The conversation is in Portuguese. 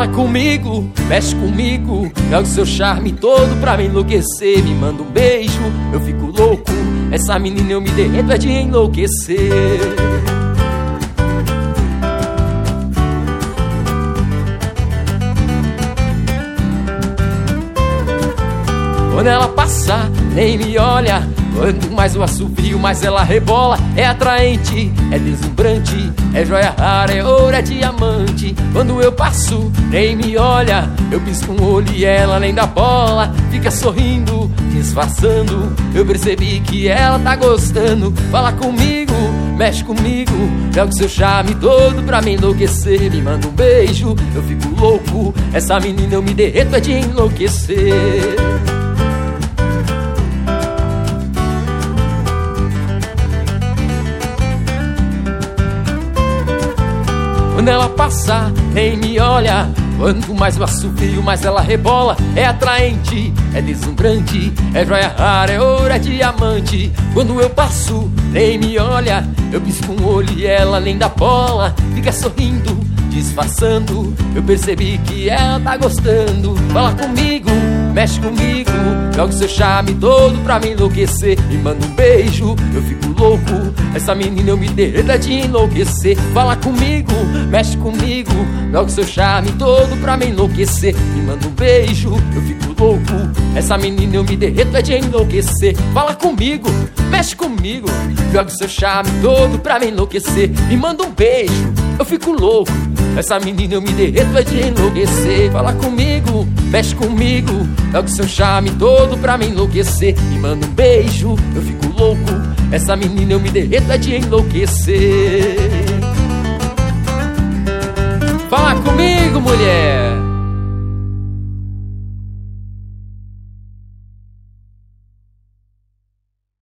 Fala comigo, mexe comigo, joga o seu charme todo pra me enlouquecer. Me manda um beijo, eu fico louco, essa menina eu me derreto, é de enlouquecer. Quando ela passa, nem me olha, quanto mais eu assovio, mais ela rebola. É atraente, é deslumbrante, é joia rara, é ouro, é diamante. Quando eu passo, nem me olha, eu pisco um olho e ela nem dá bola. Fica sorrindo, disfarçando, eu percebi que ela tá gostando. Fala comigo, mexe comigo, joga o seu charme todo pra me enlouquecer. Me manda um beijo, eu fico louco, essa menina eu me derreto, é de enlouquecer. Quando ela passa, nem me olha, quanto mais eu assovio, mais ela rebola. É atraente, é deslumbrante, é joia rara, é ouro, é diamante. Quando eu passo, nem me olha, eu pisco um olho e ela nem dá bola. Fica sorrindo, disfarçando, eu percebi que ela tá gostando. Fala comigo, mexe comigo, joga o seu charme todo pra me enlouquecer. Me manda um beijo, eu fico louco, essa menina eu me derreto, é de enlouquecer. Fala comigo, mexe comigo, joga o seu charme todo pra me enlouquecer. Me manda um beijo, eu fico louco, essa menina eu me derreto, é de enlouquecer. Fala comigo, mexe comigo, joga o seu charme todo pra me enlouquecer. Me manda um beijo, eu fico louco, essa menina eu me derreto, é de enlouquecer. Fala comigo, mexe comigo, joga o seu charme todo pra me enlouquecer. Me manda um beijo, eu fico louco, essa menina eu me derreto, é de enlouquecer.